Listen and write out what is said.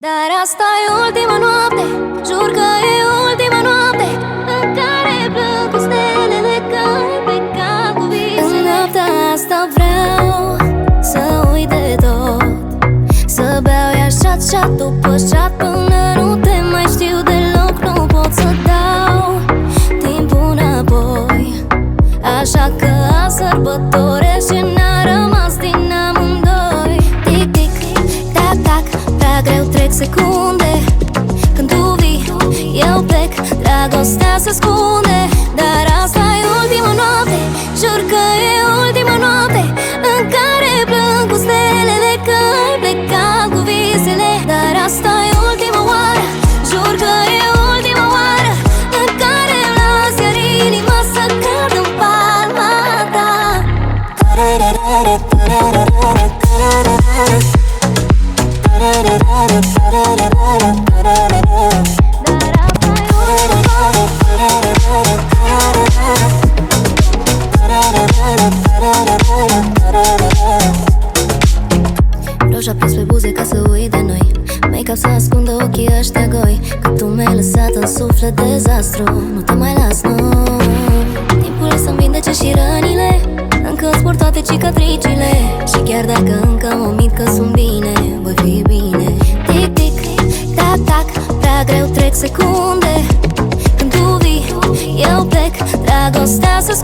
Dar asta e ultima noapte, jur că e ultima noapte în care plâng cu stelele că ai plecat cu visele. În noaptea asta vreau să uit de tot, să beau iar shot după shot până nu te mai știu deloc. Nu pot să dau timpul înapoi, așa că azi sărbătoresc ce n-a rămas din amândoi. Tic, tic, tac, tac, prea greu trec secunde. Când tu vii, eu plec, dragostea se ascunde. Dar asta e ultima noapte, jur că e ultima noapte în care plâng cu stelele că ai plecat cu visele. Dar asta e ultima oară, jur că e ultima oară în care îmi las iar inima să cadă în palma ta. Roșu aprins pe buze ca să uit de noi, make-up să ascundă ochii ăștia goi. Că tu mi-ai lăsat în suflet dezastru, nu te mai las, nu. Timpul să-mi vindece și rănile, încă-ți port toate cicatricile. Și chiar dacă încă mă mint că sunt bine, voi fi bine. Tic, tic, tac, tac, prea greu trec secunde. Când tu vii, eu plec, dragostea se